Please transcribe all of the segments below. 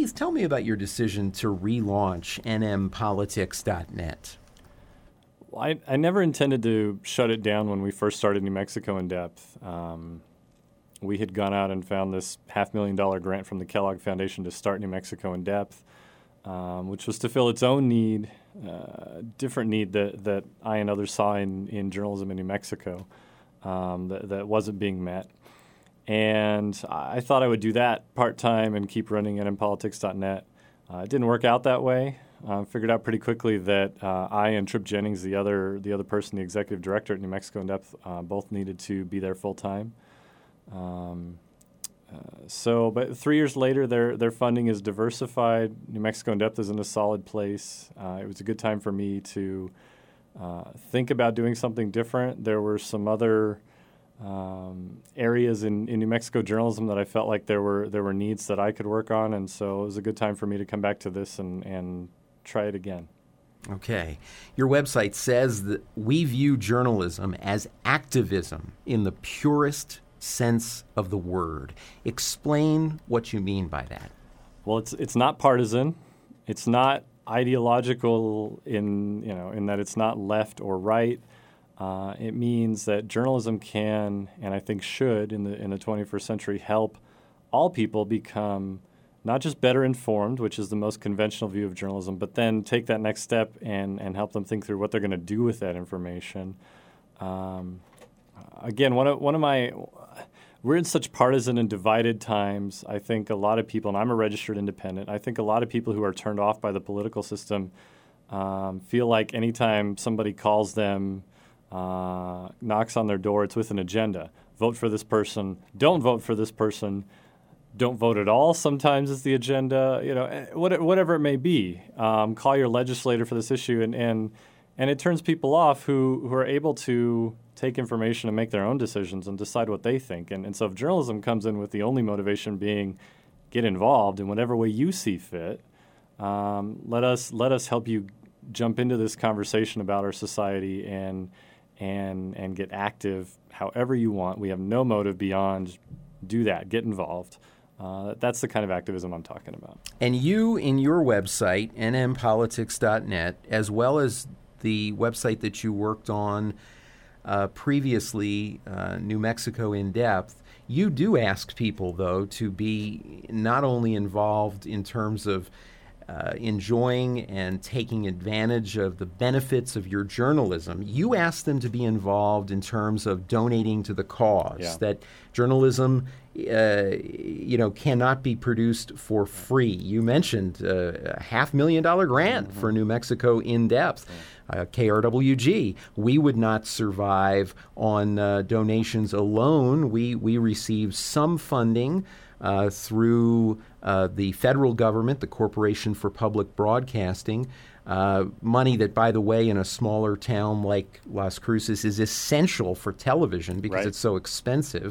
Keith, tell me about your decision to relaunch nmpolitics.net. Well, I never intended to shut it down when we first started New Mexico in Depth. We had gone out and found this $500,000 grant from the Kellogg Foundation to start New Mexico in Depth, which was to fill its own need, different need that I and others saw in journalism in New Mexico that wasn't being met. And I thought I would do that part-time and keep running nmpolitics.net. It didn't work out that way. Figured out pretty quickly that I and Trip Jennings, the other person, the executive director at New Mexico in Depth, both needed to be there full-time. But 3 years later, their funding is diversified. New Mexico in Depth is in a solid place. It was a good time for me to think about doing something different. There were some other areas in New Mexico journalism that I felt like there were needs that I could work on, and so it was a good time for me to come back to this and try it again. Okay. Your website says that we view journalism as activism in the purest sense of the word. Explain what you mean by that. Well, it's not partisan. It's not ideological in that it's not left or right. It means that journalism can, and I think should, in the 21st century, help all people become not just better informed, which is the most conventional view of journalism, but then take that next step and help them think through what they're going to do with that information. Again, we're in such partisan and divided times. I think a lot of people, and I'm a registered independent, I think a lot of people who are turned off by the political system feel like anytime somebody calls them, knocks on their door, it's with an agenda. Vote for this person. Don't vote for this person. Don't vote at all. Sometimes is the agenda. Whatever it may be. Call your legislator for this issue, and it turns people off who are able to take information and make their own decisions and decide what they think. And so if journalism comes in with the only motivation being get involved in whatever way you see fit, let us help you jump into this conversation about our society and get active however you want. We have no motive beyond do that, get involved. That's the kind of activism I'm talking about. And you, in your website, nmpolitics.net, as well as the website that you worked on previously, New Mexico in Depth, you do ask people, though, to be not only involved in terms of enjoying and taking advantage of the benefits of your journalism, you ask them to be involved in terms of donating to the cause. Yeah. That journalism, cannot be produced for free. You mentioned a $500,000 grant for New Mexico in Depth. KRWG. We would not survive on donations alone. We receive some funding through the federal government, the Corporation for Public Broadcasting, money that, by the way, in a smaller town like Las Cruces is essential for television because it's so expensive.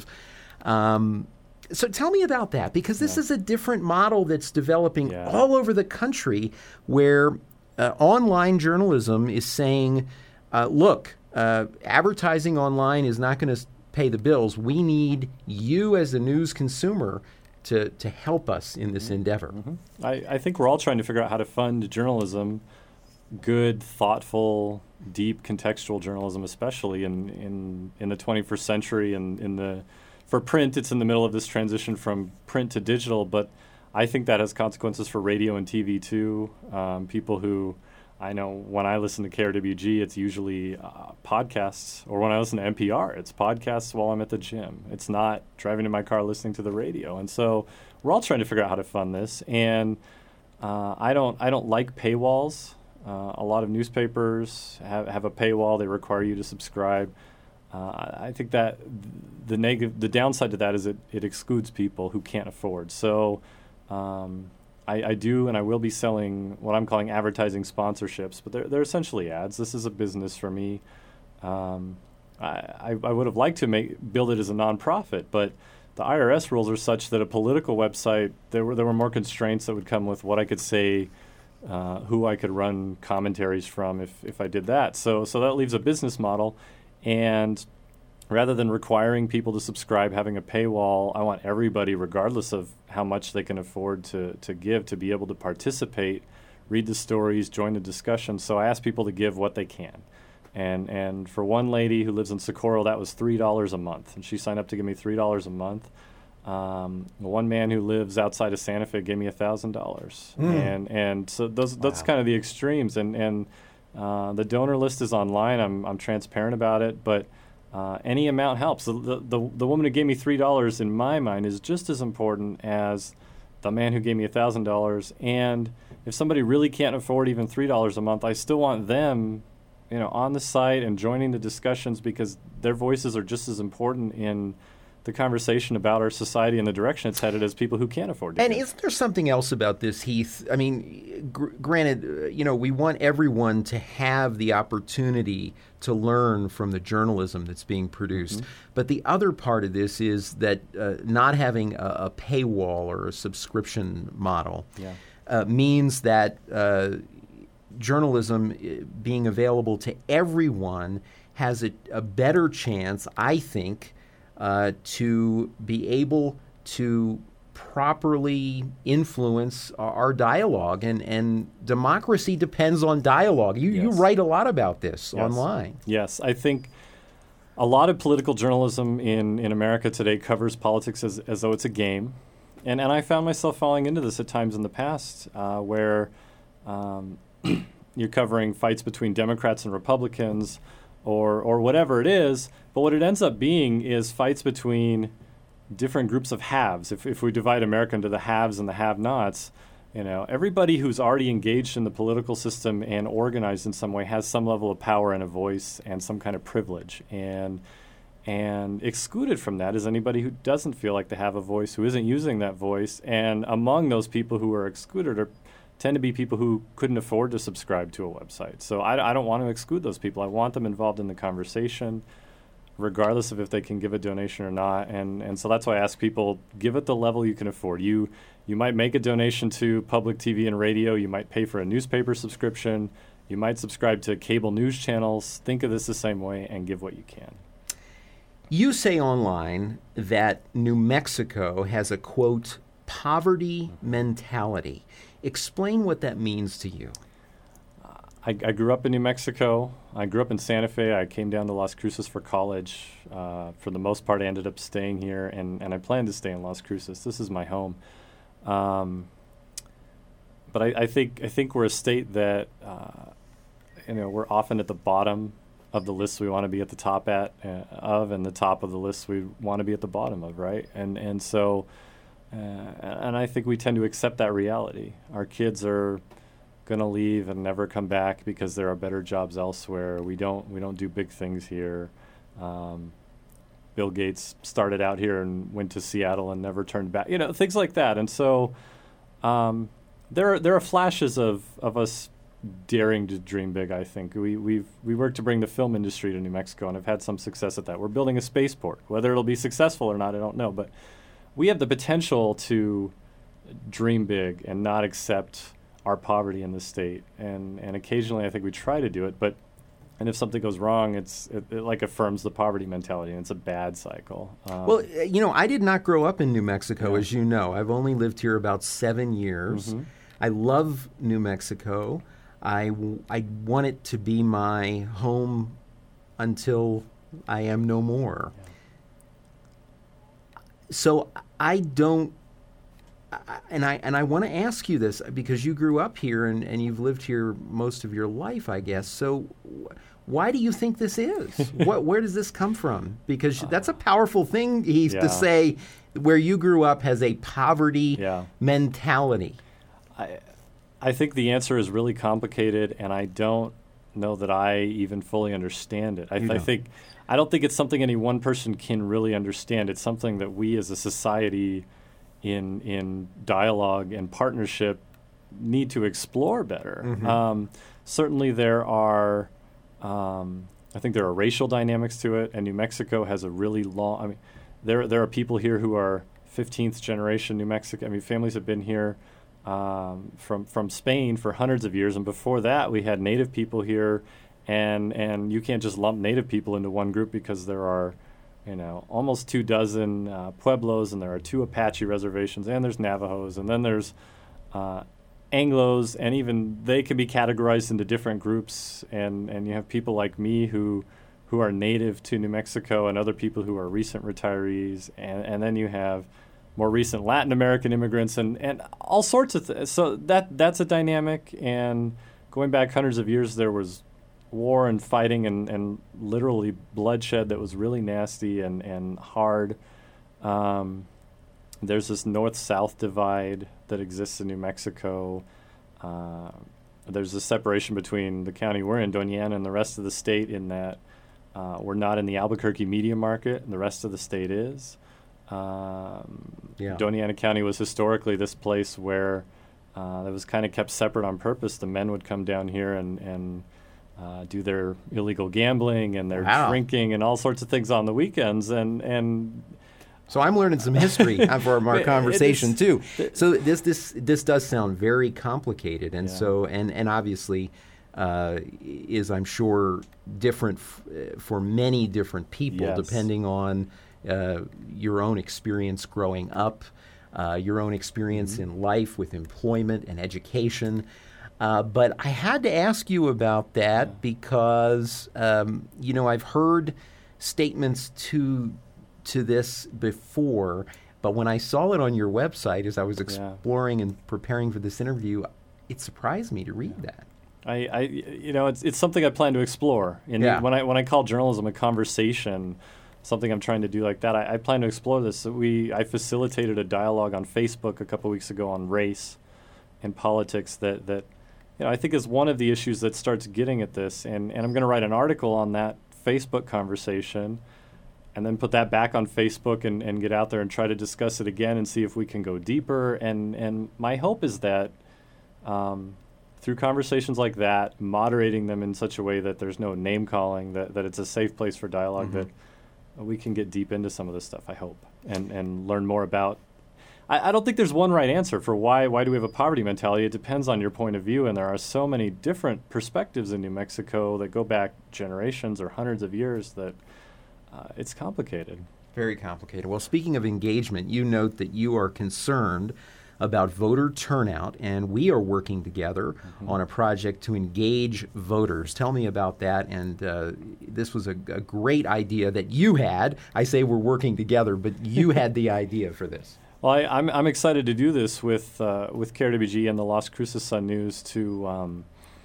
So tell me about that, because this is a different model that's developing all over the country where online journalism is saying, look, advertising online is not going to pay the bills. We need you as a news consumer to help us in this endeavor. Mm-hmm. I think we're all trying to figure out how to fund journalism, good, thoughtful, deep, contextual journalism, especially in the 21st century. And for print, it's in the middle of this transition from print to digital, but I think that has consequences for radio and TV too. People who, I know when I listen to KRWG, it's usually podcasts, or when I listen to NPR, it's podcasts while I'm at the gym. It's not driving in my car listening to the radio. And so we're all trying to figure out how to fund this. And I don't like paywalls. A lot of newspapers have a paywall. They require you to subscribe. I think that the downside to that is it excludes people who can't afford. So I do and I will be selling what I'm calling advertising sponsorships, but they're essentially ads. This is a business for me. I would have liked to build it as a nonprofit, but the IRS rules are such that a political website, there were more constraints that would come with what I could say, who I could run commentaries from if I did that. So that leaves a business model. And rather than requiring people to subscribe, having a paywall, I want everybody, regardless of how much they can afford to give, to be able to participate, read the stories, join the discussion. So I ask people to give what they can. And for one lady who lives in Socorro, that was $3 a month. And she signed up to give me $3 a month. One man who lives outside of Santa Fe gave me $1,000. And so that's kind of the extremes. And the donor list is online. I'm transparent about it, but any amount helps. The woman who gave me $3 in my mind is just as important as the man who gave me $1,000. And if somebody really can't afford even $3 a month, I still want them, on the site and joining the discussions, because their voices are just as important in the conversation about our society and the direction it's headed as people who can't afford to. And isn't there something else about this, Heath? I mean, granted, we want everyone to have the opportunity to learn from the journalism that's being produced. Mm-hmm. But the other part of this is that not having a paywall or a subscription model means that journalism being available to everyone has a better chance, I think, to be able to properly influence our dialogue. And democracy depends on dialogue. You write a lot about this online. Yes, I think a lot of political journalism in America today covers politics as though it's a game. And I found myself falling into this at times in the past where you're covering fights between Democrats and Republicans or whatever it is, but what it ends up being is fights between different groups of haves. If we divide America into the haves and the have-nots, everybody who's already engaged in the political system and organized in some way has some level of power and a voice and some kind of privilege. And excluded from that is anybody who doesn't feel like they have a voice, who isn't using that voice. And among those people who are excluded tend to be people who couldn't afford to subscribe to a website. So I don't want to exclude those people. I want them involved in the conversation, regardless of if they can give a donation or not. And so that's why I ask people, give it the level you can afford. You might make a donation to public TV and radio. You might pay for a newspaper subscription. You might subscribe to cable news channels. Think of this the same way and give what you can. You say online that New Mexico has a, quote, poverty mentality. Explain what that means to you. I grew up in New Mexico. I grew up in Santa Fe. I came down to Las Cruces for college. For the most part, I ended up staying here, and I plan to stay in Las Cruces. This is my home. But I think we're a state that we're often at the bottom of the lists we want to be at the top of, and the top of the lists we want to be at the bottom of, right? And so. And I think we tend to accept that reality. Our kids are going to leave and never come back because there are better jobs elsewhere. We don't do big things here. Bill Gates started out here and went to Seattle and never turned back. Things like that. And so there are flashes of us daring to dream big. I think we work to bring the film industry to New Mexico and have had some success at that. We're building a spaceport. Whether it'll be successful or not, I don't know, but we have the potential to dream big and not accept our poverty in the state. And occasionally I think we try to do it, and if something goes wrong, it like affirms the poverty mentality, and it's a bad cycle. Well, I did not grow up in New Mexico, as you know. I've only lived here about 7 years. Mm-hmm. I love New Mexico. I want it to be my home until I am no more. Yeah. So I don't, and I want to ask you this because you grew up here and you've lived here most of your life, I guess. So why do you think this is? Where does this come from? Because that's a powerful thing, Heath, to say where you grew up has a poverty mentality. I think the answer is really complicated, and I don't know that I even fully understand it. I don't think it's something any one person can really understand. It's something that we as a society in dialogue and partnership need to explore better. Mm-hmm. Certainly there are, I think there are racial dynamics to it, and New Mexico has a really long, there are people here who are 15th generation New Mexico. Families have been here from Spain for hundreds of years, and before that we had native people here. And you can't just lump native people into one group because there are almost 24 pueblos, and there are 2 Apache reservations, and there's Navajos, and then there's Anglos, and even they can be categorized into different groups, and you have people like me who are native to New Mexico, and other people who are recent retirees, and then you have more recent Latin American immigrants, and all sorts of things. So that's a dynamic, and going back hundreds of years, there was war and fighting and literally bloodshed that was really nasty and hard. There's this north-south divide that exists in New Mexico. There's a separation between the county we're in, Doña Ana, and the rest of the state, in that we're not in the Albuquerque media market, and the rest of the state is. Doña Ana County was historically this place where that was kind of kept separate on purpose. The men would come down here and do their illegal gambling and their drinking and all sorts of things on the weekends. And so I'm learning some history for our conversation too. So this does sound very complicated, and so and obviously is, I'm sure, different for many different people, depending on your own experience growing up, your own experience in life with employment and education. But I had to ask you about that because, I've heard statements to this before, but when I saw it on your website as I was exploring and preparing for this interview, it surprised me to read that. It's something I plan to explore. When I call journalism a conversation, something I'm trying to do like that, I plan to explore this. I facilitated a dialogue on Facebook a couple weeks ago on race and politics that I think is one of the issues that starts getting at this. And I'm going to write an article on that Facebook conversation and then put that back on Facebook and get out there and try to discuss it again and see if we can go deeper. And my hope is that through conversations like that, moderating them in such a way that there's no name-calling, that it's a safe place for dialogue, that we can get deep into some of this stuff, I hope, and learn more about. I don't think there's one right answer for why do we have a poverty mentality. It depends on your point of view, and there are so many different perspectives in New Mexico that go back generations or hundreds of years that it's complicated. Very complicated. Well, speaking of engagement, you note that you are concerned about voter turnout, and we are working together on a project to engage voters. Tell me about that, and this was a great idea that you had. I say we're working together, but you had the idea for this. Well, I'm excited to do this with KRWG and the Las Cruces Sun News to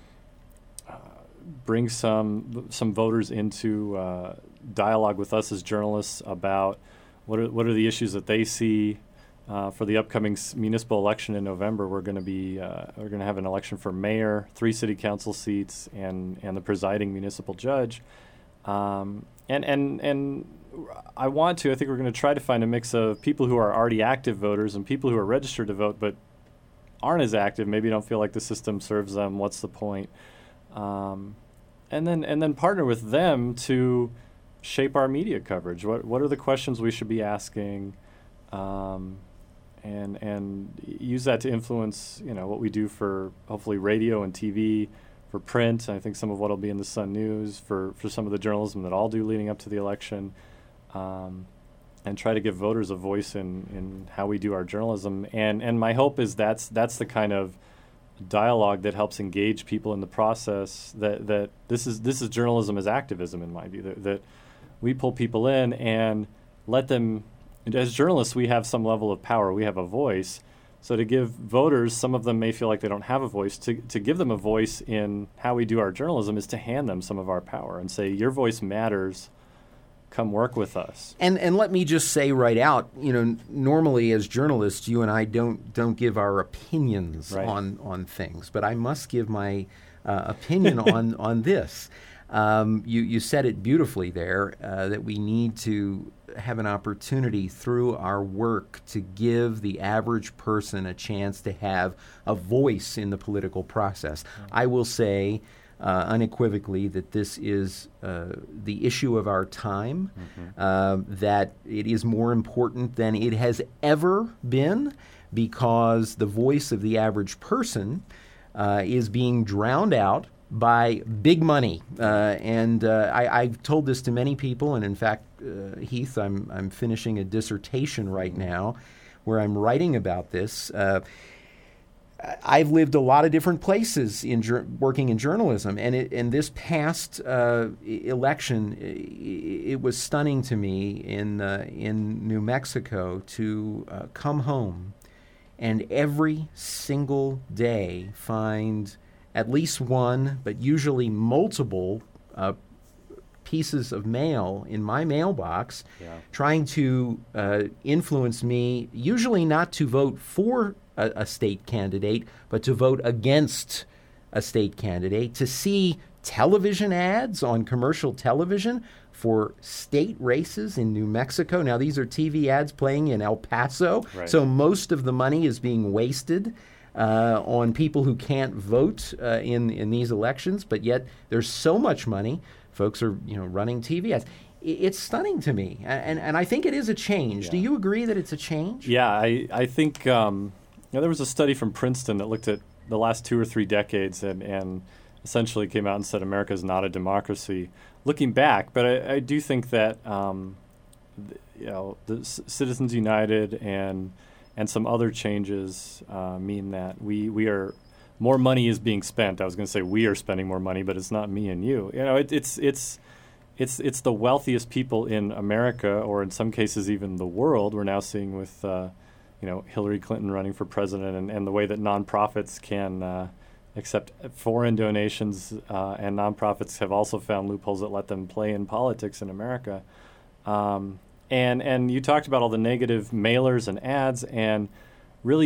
bring some voters into dialogue with us as journalists about what are the issues that they see. For the upcoming municipal election in November, we're going to have an election for mayor, 3 city council seats, and the presiding municipal judge. And I think we're going to try to find a mix of people who are already active voters and people who are registered to vote but aren't as active, maybe don't feel like the system serves them. What's the point? And then partner with them to shape our media coverage. What are the questions we should be asking? And use that to influence, what we do for hopefully radio and TV, for print. I think some of what will be in the Sun News, for some of the journalism that I'll do leading up to the election, and try to give voters a voice in how we do our journalism. And my hope is that's the kind of dialogue that helps engage people in the process. That this is journalism as activism, in my view. That we pull people in and let them. And as journalists, we have some level of power. We have a voice. So to give voters, some of them may feel like they don't have a voice, to give them a voice in how we do our journalism is to hand them some of our power and say, your voice matters. Come work with us. And let me just say right out, normally as journalists, you and I don't give our opinions on things, but I must give my opinion on this. You said it beautifully there, that we need to have an opportunity through our work to give the average person a chance to have a voice in the political process. I will say unequivocally that this is the issue of our time, that it is more important than it has ever been, because the voice of the average person is being drowned out by big money. I've told this to many people, and in fact, Heath, I'm finishing a dissertation right now where I'm writing about this. I've lived a lot of different places working in journalism, and this past election, it was stunning to me in New Mexico to come home and every single day find at least one, but usually multiple pieces of mail in my mailbox, trying to influence me, usually not to vote for a state candidate, but to vote against a state candidate, to see television ads on commercial television for state races in New Mexico. Now, these are TV ads playing in El Paso, so most of the money is being wasted on people who can't vote in these elections, but yet there's so much money. Folks are running TV ads. It's stunning to me, and I think it is a change. Do you agree that it's a change? Yeah, I think there was a study from Princeton that looked at the last 2 or 3 decades and essentially came out and said America is not a democracy. Looking back, but I do think that the Citizens United and some other changes mean that we are more money is being spent. I was going to say we are spending more money, but it's not me and you. It's the wealthiest people in America, or in some cases even the world. We're now seeing with Hillary Clinton running for president, and the way that nonprofits can accept foreign donations, and nonprofits have also found loopholes that let them play in politics in America. And you talked about all the negative mailers and ads, and really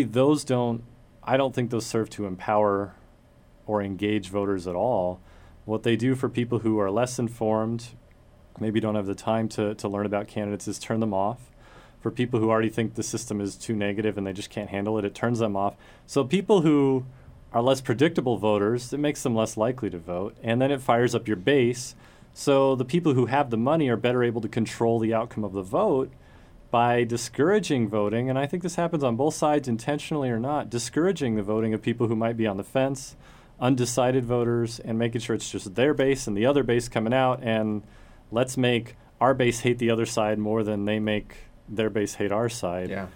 I don't think those serve to empower or engage voters at all. What they do for people who are less informed, maybe don't have the time to learn about candidates, is turn them off. For people who already think the system is too negative and they just can't handle it, it turns them off. So people who are less predictable voters, it makes them less likely to vote, and then it fires up your base. So the people who have the money are better able to control the outcome of the vote by discouraging voting, and I think this happens on both sides, intentionally or not, discouraging the voting of people who might be on the fence, undecided voters, and making sure it's just their base and the other base coming out, and let's make our base hate the other side more than they make their base hate our side. Yeah.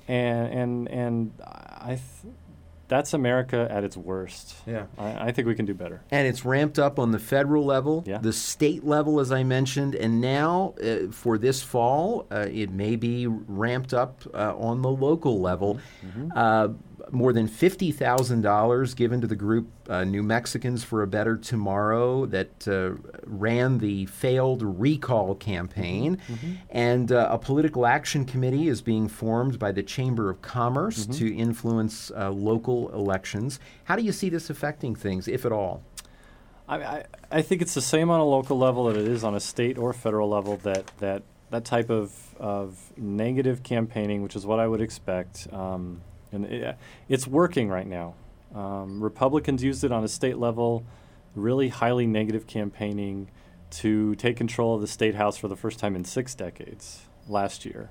And that's America at its worst. Yeah. I think we can do better. And it's ramped up on the federal level, the state level, as I mentioned, and now for this fall, it may be ramped up on the local level. More than $50,000 given to the group New Mexicans for a Better Tomorrow that ran the failed recall campaign. And a political action committee is being formed by the Chamber of Commerce to influence local elections. How do you see this affecting things, if at all? I think it's the same on a local level that it is on a state or federal level, that type of negative campaigning, which is what I would expect. And it's working right now. Republicans used it on a state level, really highly negative campaigning to take control of the state house for the first time in 6 decades last year.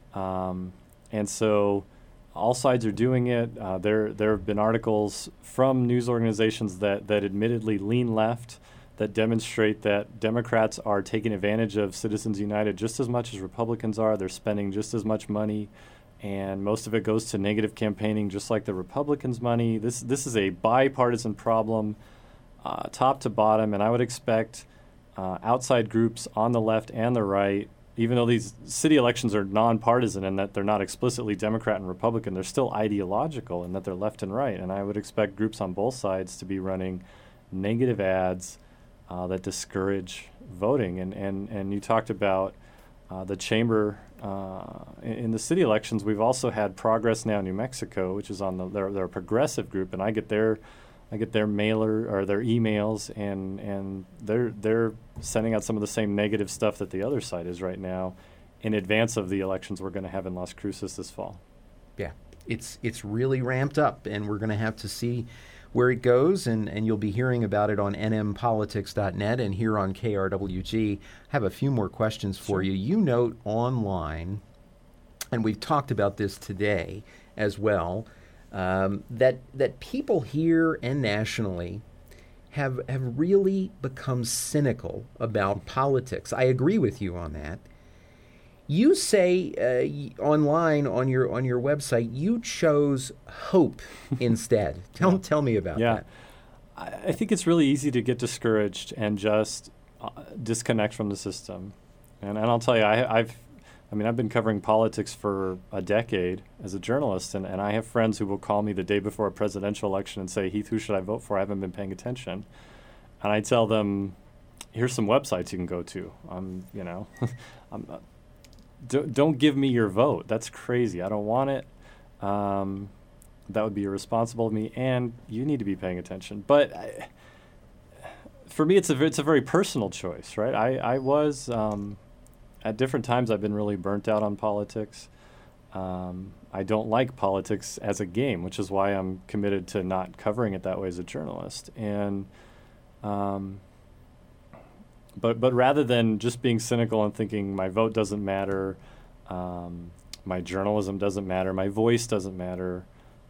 And so all sides are doing it. There have been articles from news organizations that admittedly lean left that demonstrate that Democrats are taking advantage of Citizens United just as much as Republicans are. They're spending just as much money, and most of it goes to negative campaigning, just like the Republicans' money. This is a bipartisan problem, top to bottom, and I would expect outside groups on the left and the right, even though these city elections are nonpartisan and that they're not explicitly Democrat and Republican, they're still ideological in that they're left and right. And I would expect groups on both sides to be running negative ads that discourage voting. And you talked about the chamber in the city elections. We've also had Progress Now New Mexico, which is on they're a progressive group, and I get their mailer or their emails, and they're sending out some of the same negative stuff that the other side is right now, in advance of the elections we're going to have in Las Cruces this fall. Yeah, it's really ramped up, and we're going to have to see where it goes, and you'll be hearing about it on nmpolitics.net and here on KRWG. I have a few more questions for you. You note online, and we've talked about this today as well, that people here and nationally have really become cynical about politics. I agree with you on that. You say online on your website you chose hope instead. Tell me about that. I think it's really easy to get discouraged and just disconnect from the system. And I'll tell you, I've been covering politics for a decade as a journalist, and I have friends who will call me the day before a presidential election and say, Heath, who should I vote for? I haven't been paying attention. And I tell them, here's some websites you can go to. Don't give me your vote. That's crazy. I don't want it. That would be irresponsible of me, and you need to be paying attention. But for me, it's a very personal choice, right? I was at different times I've been really burnt out on politics. I don't like politics as a game, which is why I'm committed to not covering it that way as a journalist. And but rather than just being cynical and thinking my vote doesn't matter, my journalism doesn't matter, my voice doesn't matter,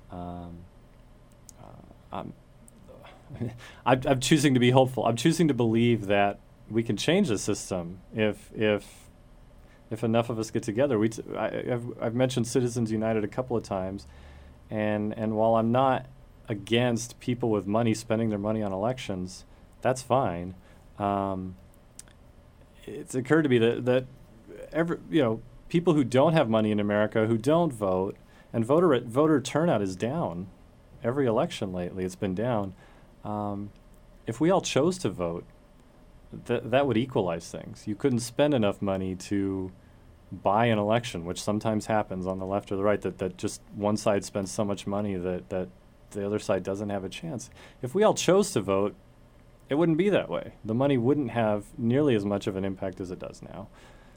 I'm choosing to be hopeful. I'm choosing to believe that we can change the system if enough of us get together. I've mentioned Citizens United a couple of times, and while I'm not against people with money spending their money on elections, that's fine. It's occurred to me that people who don't have money in America who don't vote, and voter turnout is down every election lately. It's been down. If we all chose to vote, that would equalize things. You couldn't spend enough money to buy an election, which sometimes happens on the left or the right, that just one side spends so much money that the other side doesn't have a chance. If we all chose to vote, it wouldn't be that way. The money wouldn't have nearly as much of an impact as it does now.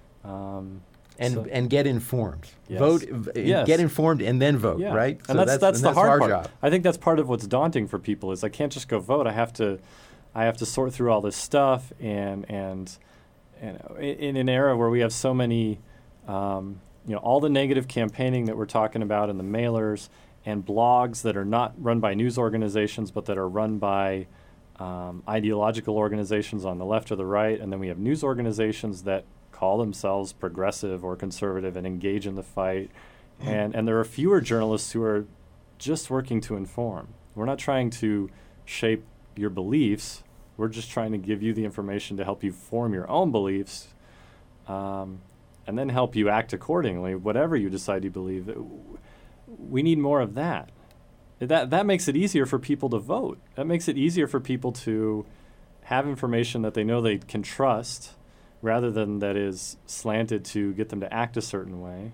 And get informed. Yes. Vote. Yes. Get informed and then vote. Yeah. Right. And So that's the hard part. Job. I think that's part of what's daunting for people is I can't just go vote. I have to sort through all this stuff and in an era where we have so many, all the negative campaigning that we're talking about in the mailers and blogs that are not run by news organizations but that are run by ideological organizations on the left or the right, and then we have news organizations that call themselves progressive or conservative and engage in the fight, and there are fewer journalists who are just working to inform. We're not trying to shape your beliefs. We're just trying to give you the information to help you form your own beliefs, and then help you act accordingly, whatever you decide you believe. We need more of that. That makes it easier for people to vote. That makes it easier for people to have information that they know they can trust, rather than that is slanted to get them to act a certain way.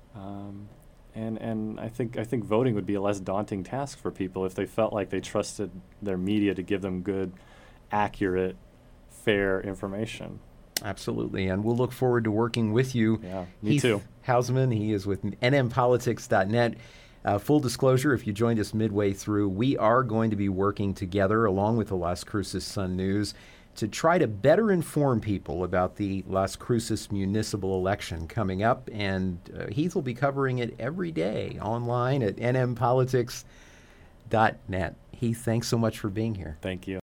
And I think voting would be a less daunting task for people if they felt like they trusted their media to give them good, accurate, fair information. Absolutely, and we'll look forward to working with you. Yeah, me too. Heath Hausman, he is with nmpolitics.net. Full disclosure, if you joined us midway through, we are going to be working together along with the Las Cruces Sun News to try to better inform people about the Las Cruces municipal election coming up. And Heath will be covering it every day online at nmpolitics.net. Heath, thanks so much for being here. Thank you.